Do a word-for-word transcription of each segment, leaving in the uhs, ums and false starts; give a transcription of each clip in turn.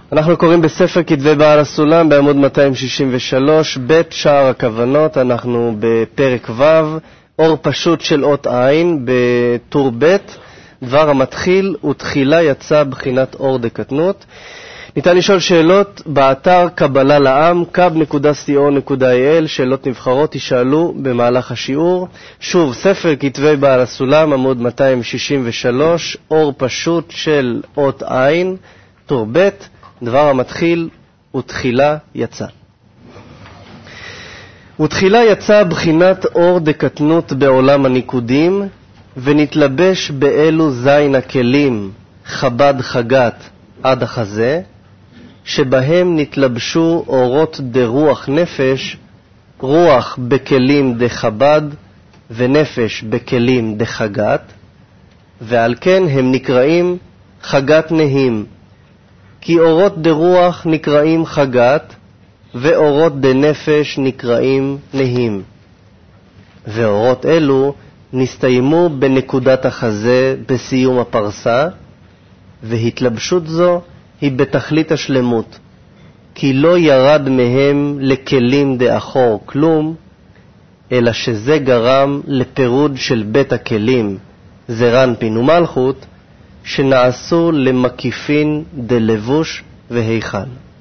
אנחנו קוראים בספר כתבי בעל הסולם בעמוד מאתיים שישים ושלוש, בית שער הכוונות. אנחנו בפרק ו', אור פשוט של אות עין, בטור ב', דבר המתחיל ותחילה יצא בחינת אור דקטנות. ניתן לשאול שאלות באתר קבלה לעם, קאב נקודה סי או נקודה איי אל, שאלות נבחרות ישאלו במהלך השיעור. שוב, ספר כתבי בעל הסולם, עמוד מאתיים שישים ושלוש, אור פשוט של אות עין, טור ב', דבר המתחיל ותחילה יצא. ותחילה יצא בחינת אור דקטנות בעולם הניקודים, ונתלבש באלו זין הכלים חב"ד חגת עד החזה, שבהם נתלבשו אורות דרוח נפש, רוח בכלים דחב"ד ונפש בכלים דחגת, ועל כן הם נקראים חגת נהים, כי אורות דרוח נקראים חגת, ואורות דנפש נקראים נהים. ואורות אלו נסתיימו בנקודת החזה בסיום הפרסה, והתלבשות זו היא בתכלית השלמות, כי לא ירד מהם לכלים דאחור כלום, אלא שזה גרם לפירוד של בית הכלים, זרנפין ומלכות, שנעשו למקיפין דלבוש והיכל.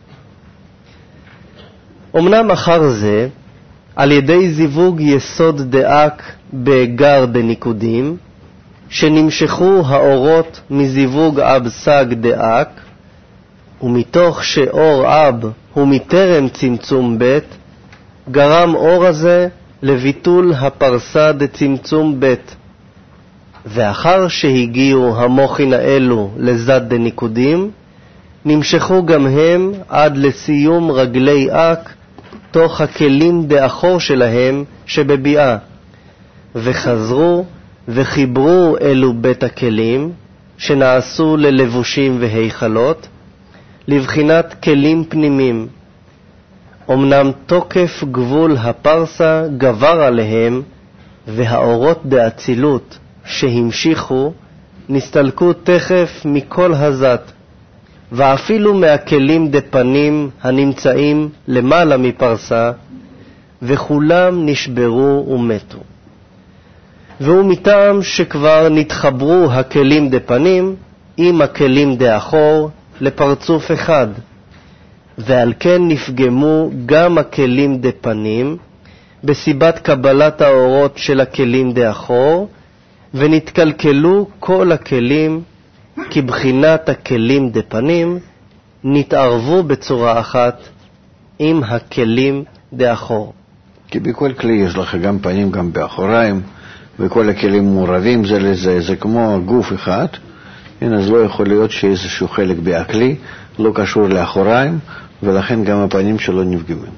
אמנם אחר זה, על ידי זיווג יסוד דאק בגר דניקודים, שנמשכו האורות מזיווג אב סג דאק, ומתוך שאור אב הוא מטרם צמצום בית, גרם אור הזה לביטול הפרסה דצמצום בית. ואחר שהגיעו המוחין האלו לזד דניקודים, נמשכו גם הם עד לסיום רגלי אק תוך הכלים דאחור שלהם שבביאה, וחזרו וחיברו אלו בית הכלים שנעשו ללבושים והיכלות, לבחינת כלים פנימים. אמנם תוקף גבול הפרסה גבר עליהם, והאורות דאצילות שהמשיכו נסתלקו תכף מכל הזת, ואפילו מהכלים דפנים הנמצאים למעלה מפרסה, וכולם נשברו ומתו. והוא מטעם שכבר נתחברו הכלים דפנים עם הכלים דאחור לפרצוף אחד, ועל כן נפגמו גם הכלים דפנים בסיבת קבלת האורות של הכלים דאחור, ונתקלקלו כל הכלים, כי בחינת הכלים דפנים נתערבו בצורה אחת עם הכלים דאחור. כי בכל כלי יש לך גם פנים גם באחוריים, וכל הכלים מעורבים זה לזה, זה כמו גוף אחד. הנה, אז לא יכול להיות שאיזשהו חלק בכלי לא קשור לאחוריים, ולכן גם הפנים שלו נפגמים.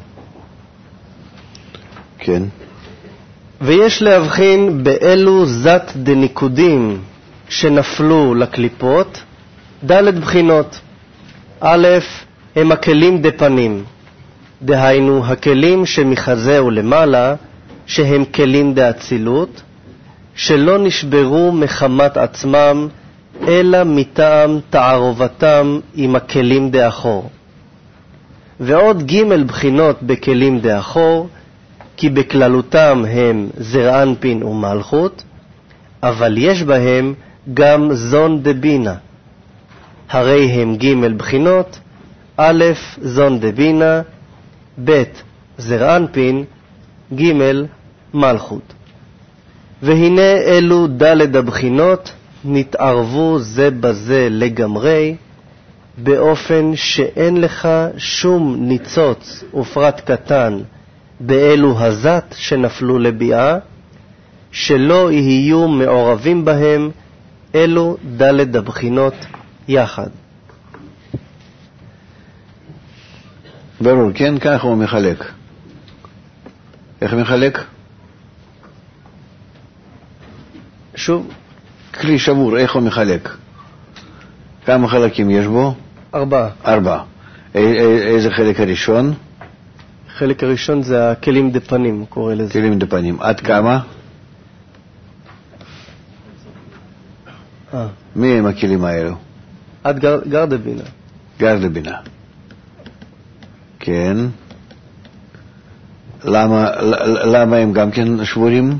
כן. ויש להבחין באלו זת דניקודים שנפלו לקליפות, ד' בחינות. א', הם הכלים דפנים, דהיינו הכלים שמחזה ולמעלה, שהם כלים דאצילות, שלא נשברו מחמת עצמם, אלא מטעם תערובתם עם הכלים דאחור. ועוד ג' בחינות בכלים דאחור, כי בכללותם הם זרענפין ומלכות, אבל יש בהם גם זון דבינה. הרי הם ג' בחינות, א', זון דבינה, ב', זרענפין, ג', מלכות. והנה אלו ד' הבחינות נתערבו זה בזה לגמרי, באופן שאין לך שום ניצוץ ופרט קטן באלו הזת שנפלו לביאה, שלא יהיו מעורבים בהם אלו ד' הבחינות יחד. ברור, כן, ככה הוא מחלק. איך מחלק? שוב, כלי שבור, איך הוא מחלק? כמה חלקים יש בו? ארבעה. ארבעה. איזה חלק הראשון? החלק הראשון זה הכלים דפנים, קורא לזה. כלים דפנים. עד כמה? אה. מי הם הכלים האלו? עד גר, גר דבינה. גר דבינה. כן. למה, למה הם גם כן שבורים?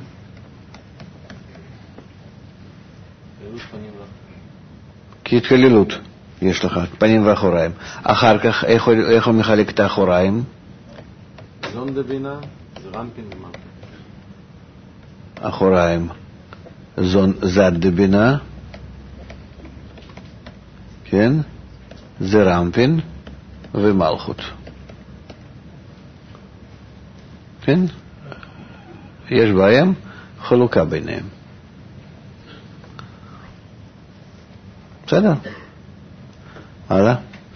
כי התקללות יש לך, פנים ואחוריים. אחר כך, איך, איך הוא מחלק את האחוריים? זון דבינה, זה רמפין ומרפין. אחוריים, זון זד דבינה, כן? זה רמפין ומלכות. כן? יש בהם חלוקה ביניהם. בסדר. הלאה.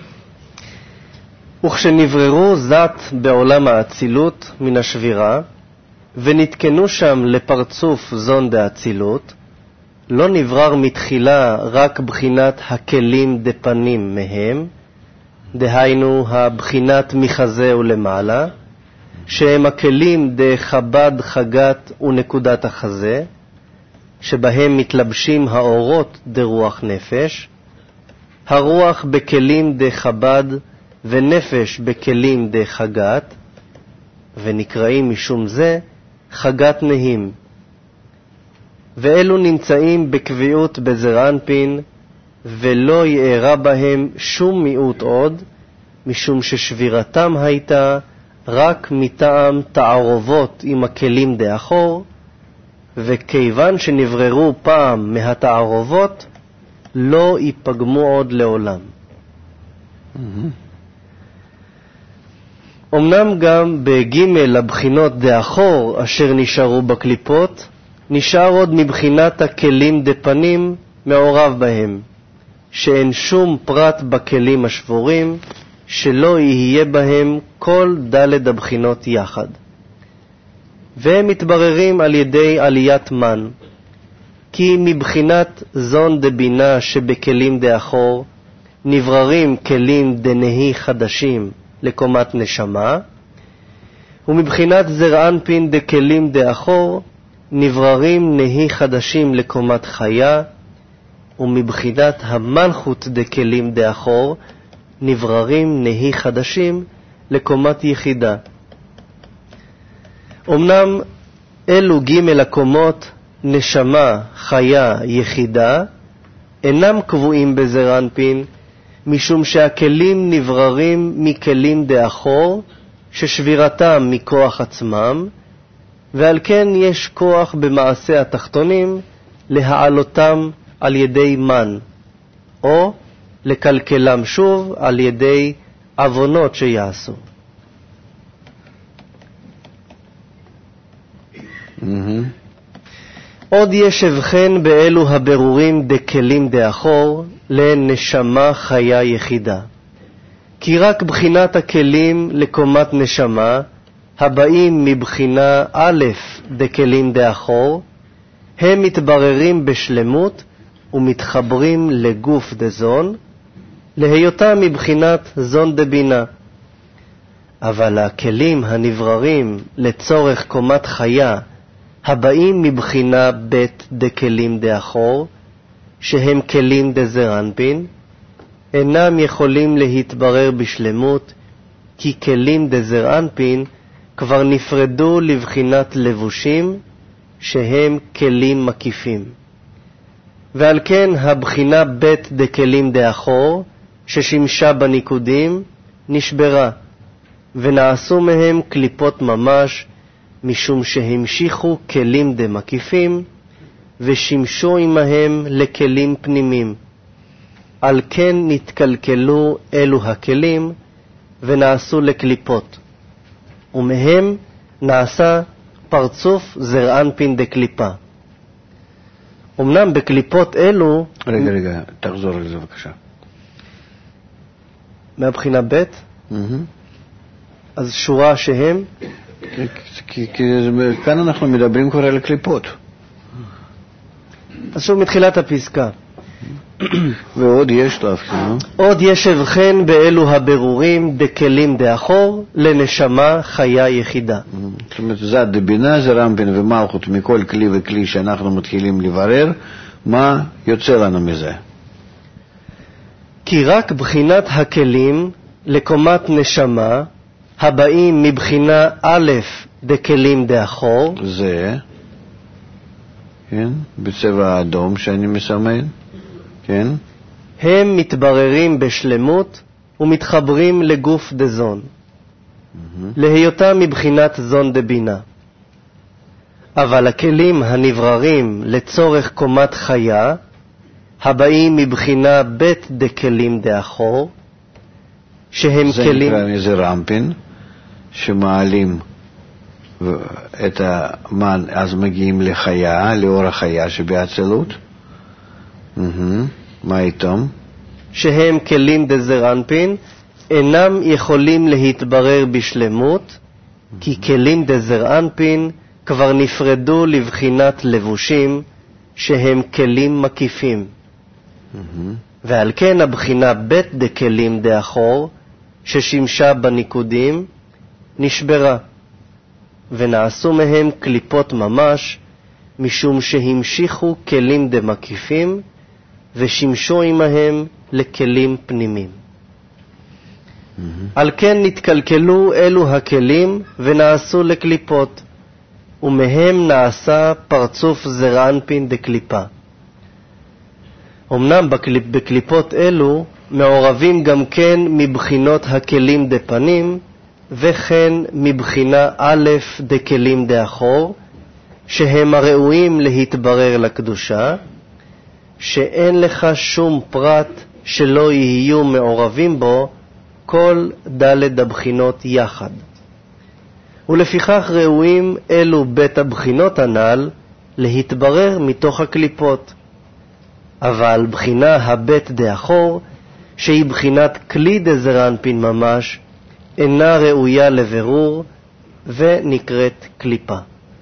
וכשנבררו זת בעולם האצילות מן השבירה, ונתקנו שם לפרצוף זון דאצילות, לא נברר מתחילה רק בחינת הכלים דפנים מהם, דהיינו הבחינת מחזה ולמעלה, שהם הכלים דחבד חגת ונקודת החזה, שבהם מתלבשים האורות דרוח נפש, הרוח בכלים דחבד ונפש בכלים דחגת, ונקראים משום זה חגת נהים. ואלו נמצאים בקביעות בזר אנפין, ולא יארה בהם שום מיעוט עוד, משום ששבירתם הייתה רק מטעם תערובות עם הכלים דאחור, וכיוון שנבררו פעם מהתערובות, לא ייפגמו עוד לעולם. Mm-hmm. אמנם גם בג' הבחינות דאחור אשר נשארו בקליפות, נשאר עוד מבחינת הכלים דפנים מעורב בהם, שאין שום פרט בכלים השבורים, שלא יהיה בהם כל דלת הבחינות יחד. והם מתבררים על ידי עליית מן, כי מבחינת זון דבינה שבכלים דאחור, נבררים כלים דנהי חדשים לקומת נשמה, ומבחינת זר אנפין דכלים דאחור, נבררים נהי חדשים לקומת חיה, ומבחינת המלכות דכלים דאחור, נבררים נהי חדשים לקומת יחידה. אמנם אלו ג' הקומות, נשמה, חיה, יחידה, אינם קבועים בזר אנפין, משום שהכלים נבררים מכלים דאחור, ששבירתם מכוח עצמם, ועל כן יש כוח במעשה התחתונים להעלותם על ידי מן, או לקלקלם שוב על ידי עוונות שיעשו. Mm-hmm. עוד ישב חן באלו הבירורים דכלים דאחור לנשמה חיה יחידה. כי רק בחינת הכלים לקומת נשמה, הבאים מבחינה א' דכלים דאחור, הם מתבררים בשלמות ומתחברים לגוף דזון, להיותם מבחינת זון דבינה. אבל הכלים הנבררים לצורך קומת חיה, הבאים מבחינה ב' דכלים דאחור, שהם כלים דזר אנפין, אינם יכולים להתברר בשלמות, כי כלים דזר אנפין כבר נפרדו לבחינת לבושים, שהם כלים מקיפים. ועל כן הבחינה ב' דכלים דאחור, ששימשה בניקודים, נשברה, ונעשו מהם קליפות ממש, משום שהמשיכו כלים דמקיפים, ושימשו עמהם לכלים פנימים. על כן נתקלקלו אלו הכלים, ונעשו לקליפות. ומהם נעשה פרצוף זר אנפין דקליפה. אמנם בקליפות אלו... רגע, רגע, תחזור על זה בבקשה. מהבחינה ב'? Mm-hmm. אז שורה שהם? כי, כי, כי כאן אנחנו מדברים כבר על קליפות. אז שוב מתחילת הפסקה. ועוד יש להבחין. עוד ישב חן באלו הבירורים דכלים דאחור לנשמה חיה יחידה. זאת אומרת, זד דבינה זה רמפין ומלכות מכל כלי וכלי שאנחנו מתחילים לברר, מה יוצא לנו מזה? כי רק בחינת הכלים לקומת נשמה, הבאים מבחינה א' דכלים דאחור, זה, כן, בצבע האדום שאני מסמן, כן, הם מתבררים בשלמות ומתחברים לגוף דזון, להיותם מבחינת זון דבינה. אבל הכלים הנבררים לצורך קומת חיה, הבאים מבחינה ב' דכלים דאחור, שהם זה כלים... נקרא מזה רמפין, שמעלים את המן, אז מגיעים לחיה, לאור החיה שבאצילות. מה איתם? שהם כלים דזרנפין, אינם יכולים להתברר בשלמות, כי כלים דזרנפין כבר נפרדו לבחינת לבושים, שהם כלים מקיפים. ועל כן הבחינה ב' דכלים דאחור, ששימשה בניקודים, נשברה, ונעשו מהם קליפות ממש, משום שהמשיכו כלים דמקיפים, ושימשו עמהם לכלים פנימיים. Mm-hmm. על כן נתקלקלו אלו הכלים ונעשו לקליפות, ומהם נעשה פרצוף זרענפין דקליפה. אמנם בקליפ, בקליפות אלו מעורבים גם כן מבחינות הכלים דפנים, וכן מבחינה א' דכלים דאחור, שהם הראויים להתברר לקדושה, שאין לך שום פרט שלא יהיו מעורבים בו כל ד' הבחינות יחד. ולפיכך ראויים אלו בית הבחינות הנ"ל להתברר מתוך הקליפות. אבל בחינה הבית דאחור, שהיא בחינת כלי דזרנפין ממש, אינה ראויה לבירור ונקראת קליפה.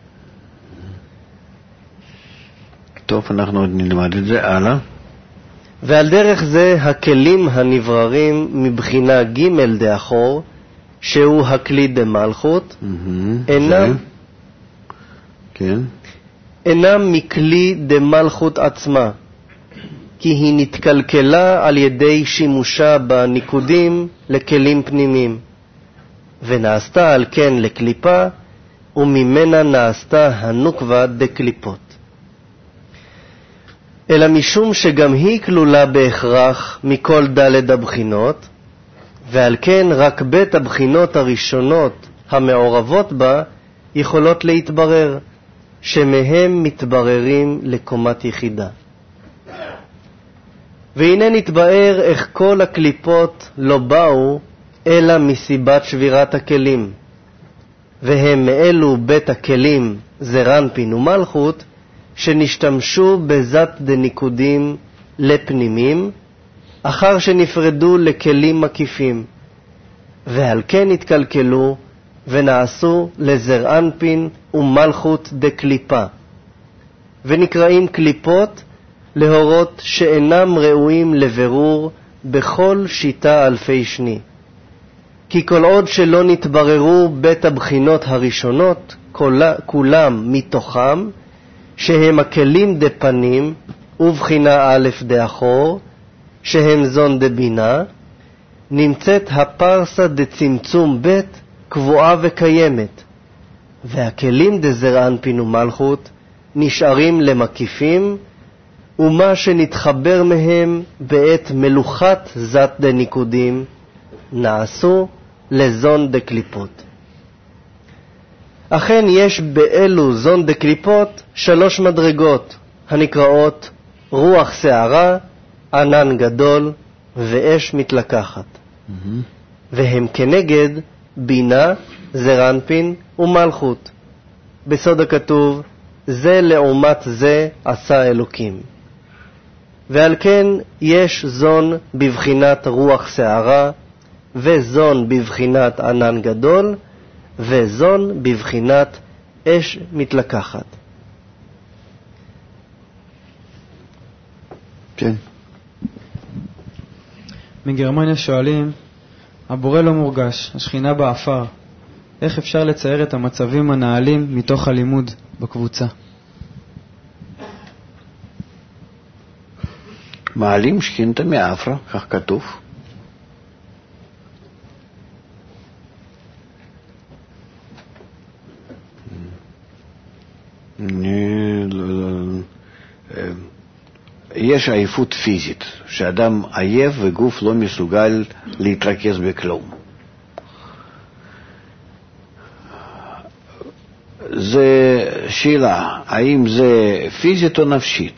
טוב, אנחנו עוד נלמד את זה הלאה. ועל דרך זה הכלים הנבררים מבחינה ג' דאחור, שהוא הכלי דמלכות, mm-hmm, אינם, כן. אינם מכלי דמלכות עצמה, כי היא נתקלקלה על ידי שימושה בניקודים לכלים פנימיים, ונעשתה על כן לקליפה, וממנה נעשתה הנוקבה דקליפות. אלא משום שגם היא כלולה בהכרח מכל ד' הבחינות, ועל כן רק בית הבחינות הראשונות המעורבות בה יכולות להתברר, שמהם מתבררים לקומת יחידה. והנה נתבאר איך כל הקליפות לא באו אלא מסיבת שבירת הכלים, והם מאלו בית הכלים זרנפין ומלכות, שנשתמשו בזת דניקודים לפנימים, אחר שנפרדו לכלים מקיפים, ועל כן התקלקלו ונעשו לזרענפין ומלכות דקליפה, ונקראים קליפות להורות שאינם ראויים לבירור בכל שיטה אלפי שני. כי כל עוד שלא נתבררו בית הבחינות הראשונות, כולם מתוכם, שהם הכלים דפנים ובחינה א' דאחור, שהם זון דבינה, נמצאת הפרסה דצמצום ב' קבועה וקיימת, והכלים דזרענפין ומלכות נשארים למקיפים, ומה שנתחבר מהם בעת מלוכת זת דניקודים נעשו לזון דקליפות. אכן יש באלו זון דקליפות שלוש מדרגות, הנקראות רוח שערה, ענן גדול ואש מתלקחת. Mm-hmm. והם כנגד בינה, זרנפין ומלכות. בסוד הכתוב, זה לעומת זה עשה אלוקים. ועל כן יש זון בבחינת רוח שערה, וזון בבחינת ענן גדול, וזון בבחינת אש מתלקחת. כן. מגרמניה שואלים, הבורא לא מורגש, השכינה באפר. איך אפשר לצייר את המצבים הנעלים מתוך הלימוד בקבוצה? מעלים שכינתה מאפרה, כך כתוב. יש עייפות פיזית, שאדם עייף וגוף לא מסוגל להתרכז בכלום. זה שאלה, האם זה פיזית או נפשית?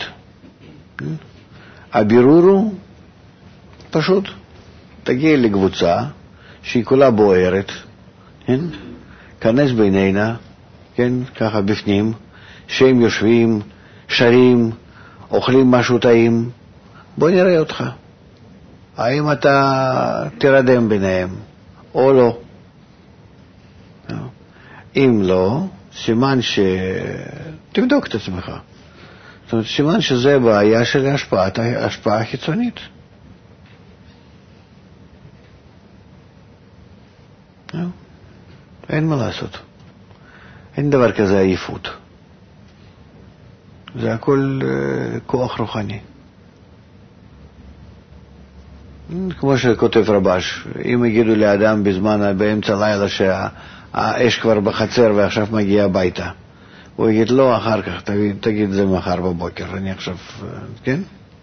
הבירור הוא פשוט, תגיע לקבוצה שהיא כולה בוערת, כן? כנס בינינה, כן? ככה בפנים, שהם יושבים, שרים, אוכלים משהו טעים, בוא נראה אותך. האם אתה תרדם ביניהם או לא? אם לא, סימן ש... תבדוק את עצמך. זאת אומרת, סימן שזה בעיה של השפעה, השפעה חיצונית. אין מה לעשות. אין דבר כזה עייפות. זה הכל uh, כוח רוחני. כמו שכותב רבש, אם יגידו לאדם בזמן, באמצע לילה שהאש כבר בחצר ועכשיו מגיע הביתה, הוא יגיד לא אחר כך, תגיד, תגיד זה מחר בבוקר, אני עכשיו, כן?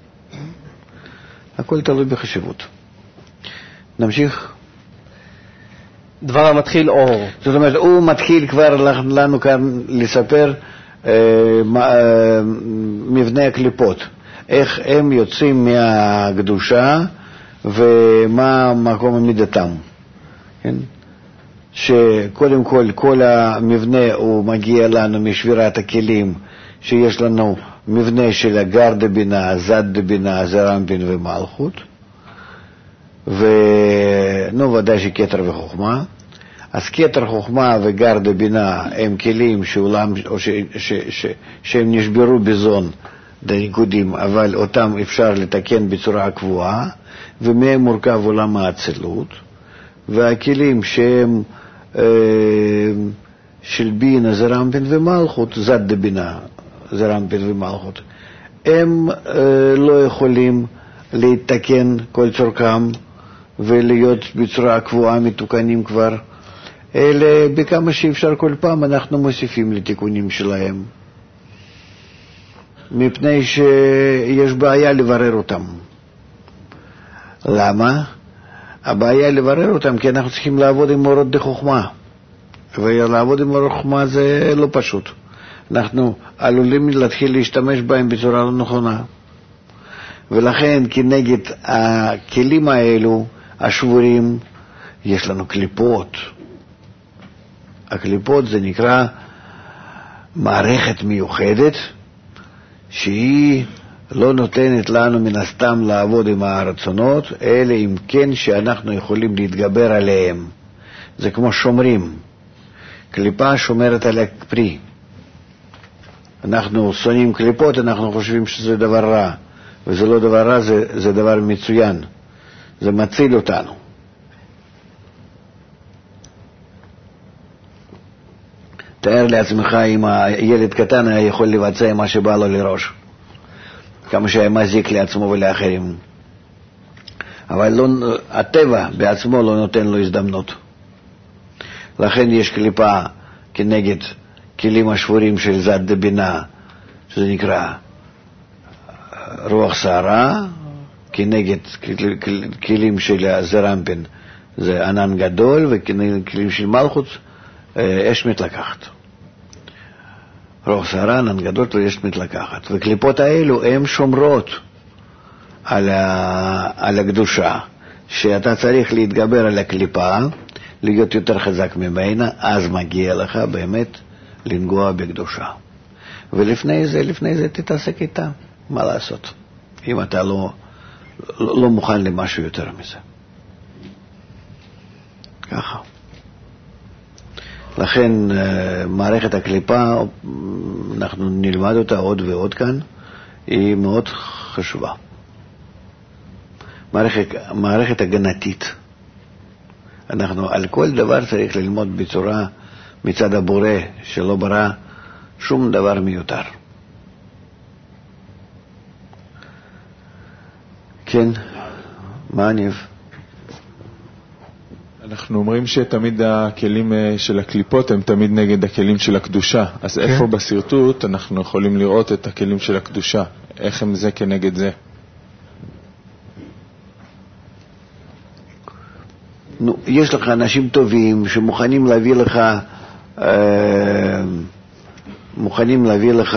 הכל תלוי בחשיבות. נמשיך. דבר המתחיל אור. זאת אומרת, הוא מתחיל כבר לנו כאן לספר מבנה הקליפות, איך הם יוצאים מהקדושה ומה מקום עמידתם, כן? שקודם כל כל המבנה הוא מגיע לנו משבירת הכלים, שיש לנו מבנה של הגר דבינה, זד דבינה, זרמפין ומלכות, ונו ודאי שכתר וחוכמה. אז כתר חוכמה וגר דבינה הם כלים שאולם, או ש, ש, ש, שהם נשברו בזון דניקודים, אבל אותם אפשר לתקן בצורה קבועה, ומהם מורכב עולם האצילות. והכלים שהם אה, של בינה, זרמפין ומלכות, זד דבינה, זרמפין ומלכות, הם אה, לא יכולים להתקן כל צורכם ולהיות בצורה קבועה מתוקנים כבר, אלא בכמה שאפשר כל פעם אנחנו מוסיפים לתיקונים שלהם, מפני שיש בעיה לברר אותם. למה? הבעיה לברר אותם כי אנחנו צריכים לעבוד עם אורות דחוכמה, ולעבוד עם אורות חוכמה זה לא פשוט. אנחנו עלולים להתחיל להשתמש בהם בצורה לא נכונה, ולכן כנגד הכלים האלו השבורים יש לנו קליפות. הקליפות זה נקרא מערכת מיוחדת שהיא לא נותנת לנו מן הסתם לעבוד עם הרצונות, אלא אם כן שאנחנו יכולים להתגבר עליהם. זה כמו שומרים. קליפה שומרת על הפרי. אנחנו שונאים קליפות, אנחנו חושבים שזה דבר רע, וזה לא דבר רע, זה, זה דבר מצוין. זה מציל אותנו. תאר לעצמך אם הילד קטן היה יכול לבצע מה שבא לו לראש, כמה שהיה מזיק לעצמו ולאחרים. אבל לא, הטבע בעצמו לא נותן לו הזדמנות. לכן יש קליפה כנגד כלים השבורים של זד דבינה, שזה נקרא רוח שערה, כנגד כלים של זרמפין זה ענן גדול, וכנגד כלים של מלכות אש מתלקחת. רוח שערה, ענן גדול ואש מתלקחת. וקליפות האלו הן שומרות על, ה... על הקדושה, שאתה צריך להתגבר על הקליפה, להיות יותר חזק ממנה, אז מגיע לך באמת לנגוע בקדושה. ולפני זה, לפני זה תתעסק איתה. מה לעשות? אם אתה לא, לא, לא מוכן למשהו יותר מזה. ככה. לכן מערכת הקליפה, אנחנו נלמד אותה עוד ועוד כאן, היא מאוד חשובה. מערכת, מערכת הגנתית. אנחנו על כל דבר צריך ללמוד בצורה מצד הבורא, שלא ברא שום דבר מיותר. כן, מה ניב? אנחנו אומרים שתמיד הכלים של הקליפות הם תמיד נגד הכלים של הקדושה. אז okay. איפה בסרטוט אנחנו יכולים לראות את הכלים של הקדושה? איך הם זה כנגד זה? נו, יש לך אנשים טובים שמוכנים להביא לך אה, מוכנים להביא לך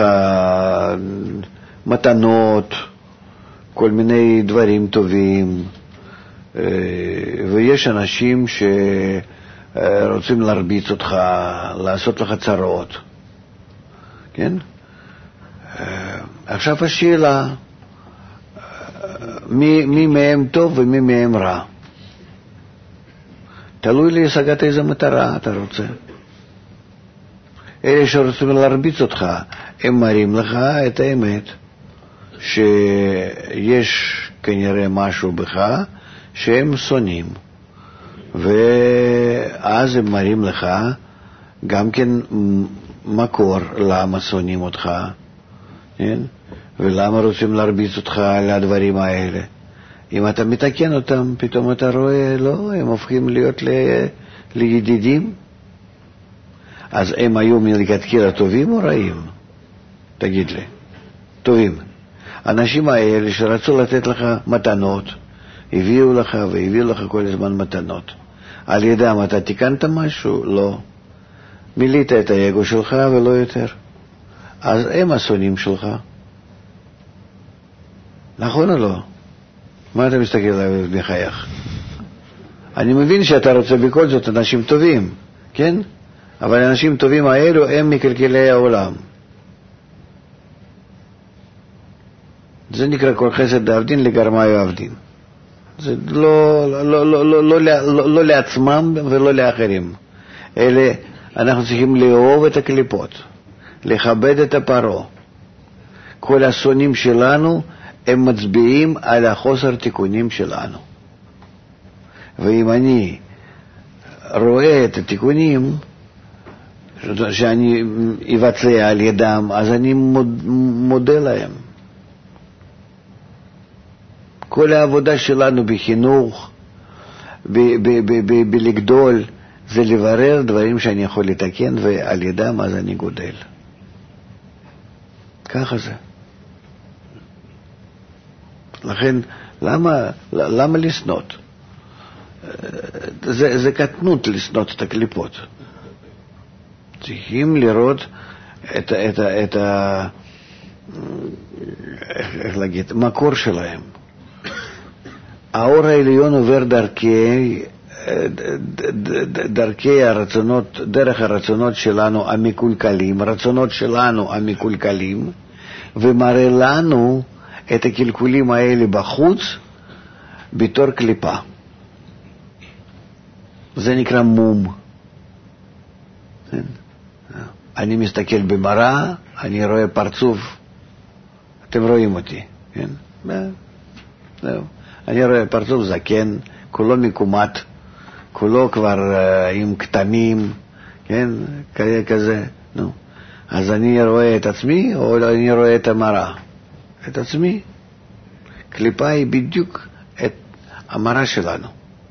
מתנות, כל מיני דברים טובים, אה, ויש אנשים שרוצים להרביץ אותך, לעשות לך צרות, כן? אה, עכשיו השאלה, מי, מי מהם טוב ומי מהם רע? תלוי להשגת איזו מטרה אתה רוצה. אלה שרוצים להרביץ אותך, הם מראים לך את האמת, שיש כנראה משהו בך שהם שונאים, ואז הם מראים לך גם כן מקור למה שונאים אותך, כן? ולמה רוצים להרביץ אותך על הדברים האלה. אם אתה מתקן אותם, פתאום אתה רואה, לא, הם הופכים להיות ל... לידידים. אז הם היו מלכתחילה טובים או רעים? תגיד לי. טובים. האנשים האלה שרצו לתת לך מתנות, הביאו לך והביאו לך כל הזמן מתנות. על ידם אתה תיקנת משהו? לא. מילאת את האגו שלך ולא יותר. אז הם השונאים שלך. נכון או לא? מה אתה מסתכל עליו מחייך? אני מבין שאתה רוצה בכל זאת אנשים טובים, כן? אבל האנשים טובים האלו הם מקלקלי העולם. זה נקרא כל חסד דאבדין לגרמאי עבדין. זה לא, לא, לא, לא, לא, לא, לא לעצמם ולא לאחרים. אלה, אנחנו צריכים לאהוב את הקליפות, לכבד את הפרו. כל השונאים שלנו הם מצביעים על החוסר תיקונים שלנו. ואם אני רואה את התיקונים שאני אבצע על ידם, אז אני מודה להם. כל העבודה שלנו בחינוך, בלגדול, זה לברר דברים שאני יכול לתקן, ועל ידם אז אני גודל. ככה זה. לכן, למה, למה לסנות? זה, זה קטנות לסנות את הקליפות. צריכים לראות את, את, את ה... איך להגיד? מקור שלהם. האור העליון עובר דרכי, דרכי הרצונות, דרך הרצונות שלנו המקולקלים, הרצונות שלנו המקולקלים, ומראה לנו את הקלקולים האלה בחוץ בתור קליפה. זה נקרא מום. אני מסתכל במראה, אני רואה פרצוף, אתם רואים אותי, כן? זהו. אני רואה פרצוף זקן, כולו מקומט, כולו כבר uh, עם כתמים, כן? כזה, נו. אז אני רואה את עצמי או אני רואה את המראה? את עצמי. קליפה היא בדיוק את המראה שלנו.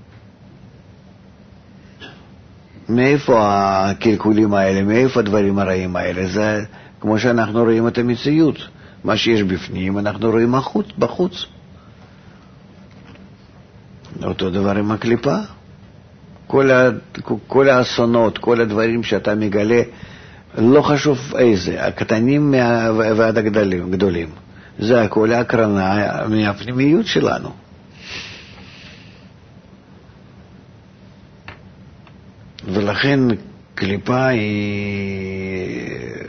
מאיפה הקלקולים האלה, מאיפה הדברים הרעים האלה? זה כמו שאנחנו רואים את המציאות. מה שיש בפנים אנחנו רואים בחוץ, בחוץ. אותו דבר עם הקליפה. כל, ה, כל האסונות, כל הדברים שאתה מגלה, לא חשוב איזה, הקטנים מה, ועד הגדולים, גדולים. זה הכל הקרנה מהפנימיות שלנו. ולכן קליפה היא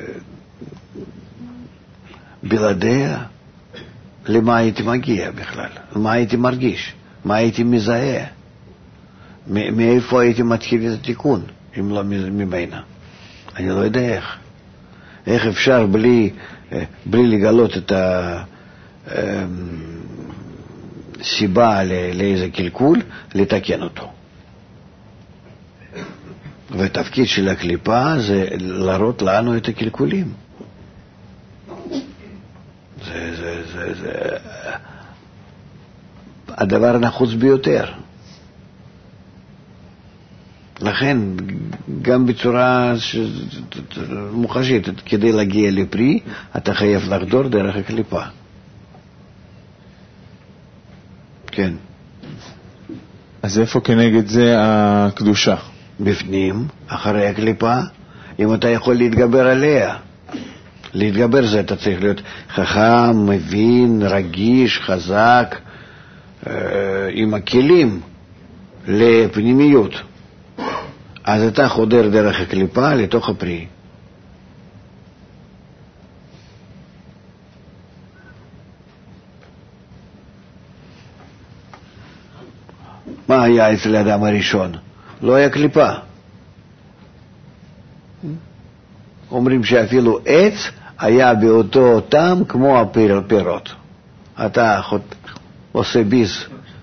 בלעדיה. למה הייתי מגיע בכלל? מה הייתי מרגיש? מה הייתי מזהה? מאיפה הייתי מתחיל את התיקון, אם לא ממנה? אני לא יודע איך. איך אפשר בלי, בלי לגלות את הסיבה לאיזה קלקול, לתקן אותו. והתפקיד של הקליפה זה להראות לנו את הקלקולים. זה, זה, זה, זה הדבר הנחוץ ביותר. לכן, גם בצורה מוחשית, כדי להגיע לפרי, אתה חייב לחדור דרך הקליפה. כן. אז איפה כנגד זה הקדושה? בפנים, אחרי הקליפה, אם אתה יכול להתגבר עליה. להתגבר זה אתה צריך להיות חכם, מבין, רגיש, חזק, אה, עם הכלים לפנימיות. אז אתה חודר דרך הקליפה לתוך הפרי. מה היה אצל האדם הראשון? לא היה קליפה. אומרים שאפילו עץ היה באותו טעם כמו הפירות. אתה עושה ביס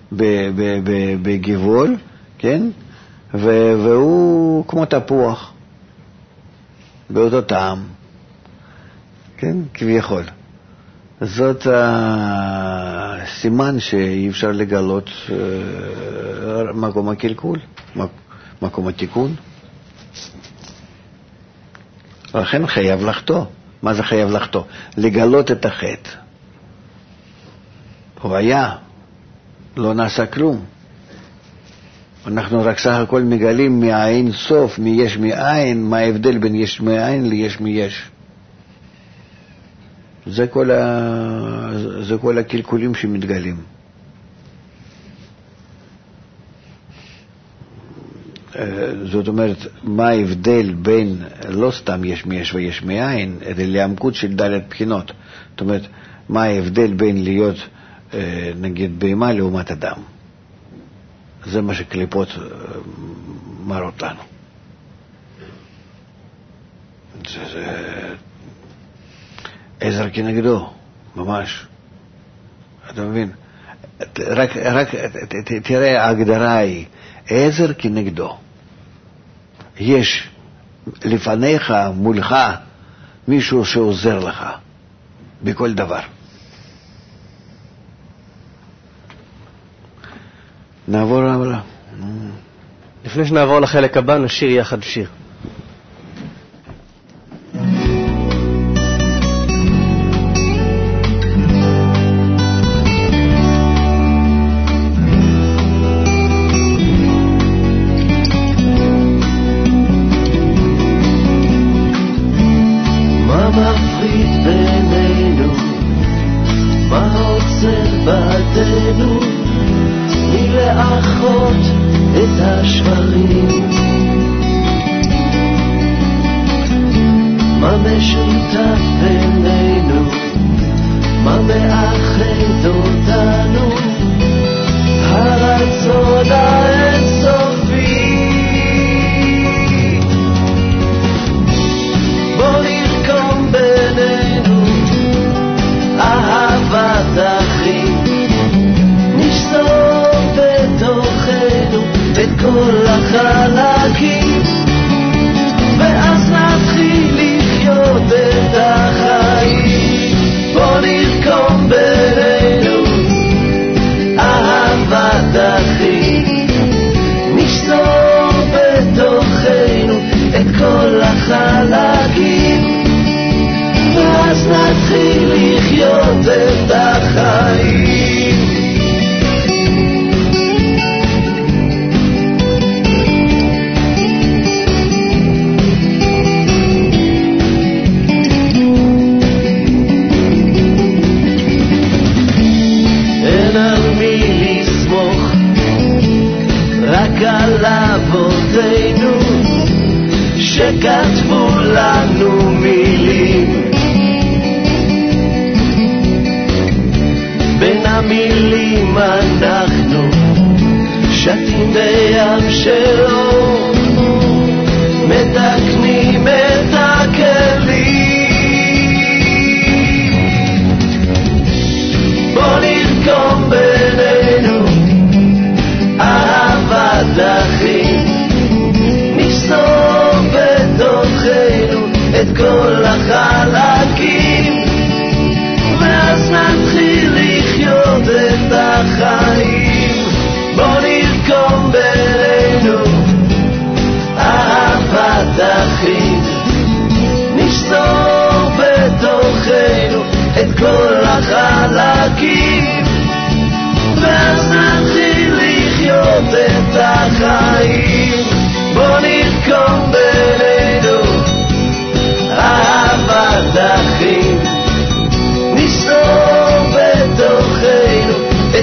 בגבעול, כן? והוא כמו תפוח, באותו טעם, כן? כביכול. זאת הסימן שאי אפשר לגלות מקום הקלקול, מקום התיקון. לכן חייב לחטוא. מה זה חייב לחטוא? לגלות את החטא. הוא היה, לא נעשה כלום. אנחנו רק סך הכל מגלים מהאין סוף, מיש מאין, מה ההבדל בין יש מאין ליש מיש. זה כל, ה... זה כל הקלקולים שמתגלים. זאת אומרת, מה ההבדל בין לא סתם יש מיש ויש מאין, אלא לעמקות של דלת בחינות. זאת אומרת, מה ההבדל בין להיות, נגיד, בהמה לעומת אדם. זה מה שקליפות מראות לנו. זה, זה עזר כנגדו, ממש. אתה מבין? רק, רק תראה, ההגדרה היא עזר כנגדו. יש לפניך, מולך, מישהו שעוזר לך בכל דבר. נעבור הלאה. לפני שנעבור לחלק הבא, נשיר יחד שיר.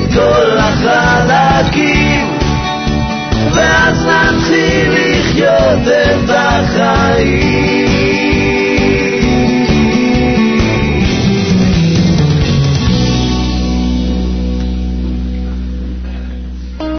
כל החלקים, ואז נתחיל לחיות את החיים.